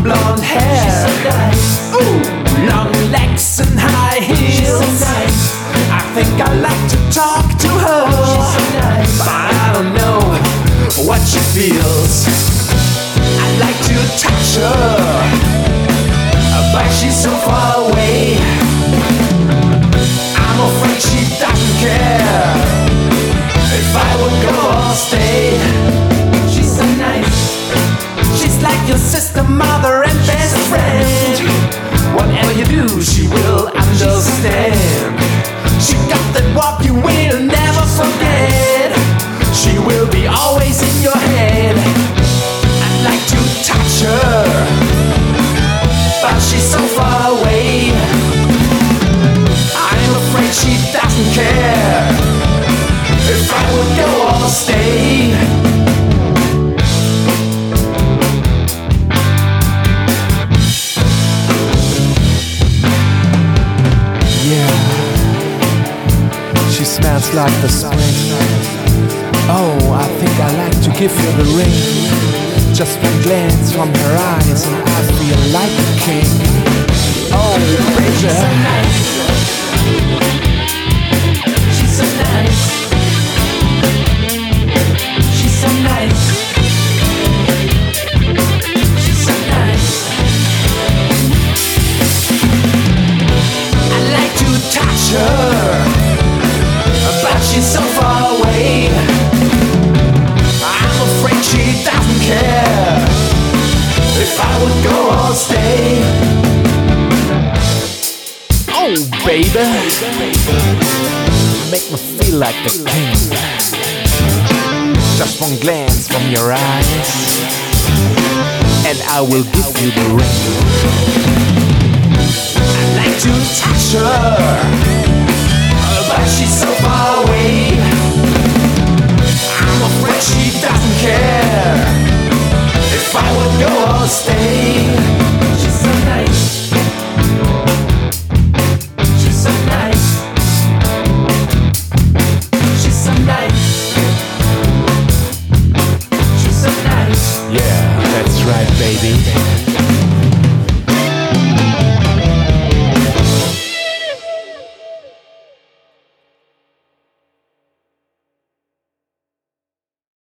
blonde hair. She's so nice. Ooh, long legs and high heels. She's so nice. I think I like to talk to her. She's so nice. But I don't know what she feels. I like to touch her, but she's so far away. I'm afraid she doesn't care if I would go or stay. She's so nice. She's like your sister, mother, and best friend. Whatever you do, she will understand. She got that walk you will never forget. She will be always in your head. I'd like to touch her, but she's so far away. I'm afraid she doesn't care if I would go or stay. Yeah, she smells like the spring. Oh, I think I like to give her the ring. Just one glance from her eyes and I feel like a king. Oh, baby. She's so nice. She's so nice. She's so nice. She's so nice. I like to touch her, but she's so far away. I'm afraid she doesn't care if I would go or stay. Oh, baby, make me feel like the king. Just one glance from your eyes, and I will give you the ring. I like to touch her, but she's so far away. I'm afraid she doesn't care if I would go or stay. She's so nice. She's so nice. She's so nice. She's so nice. Yeah, that's right, baby.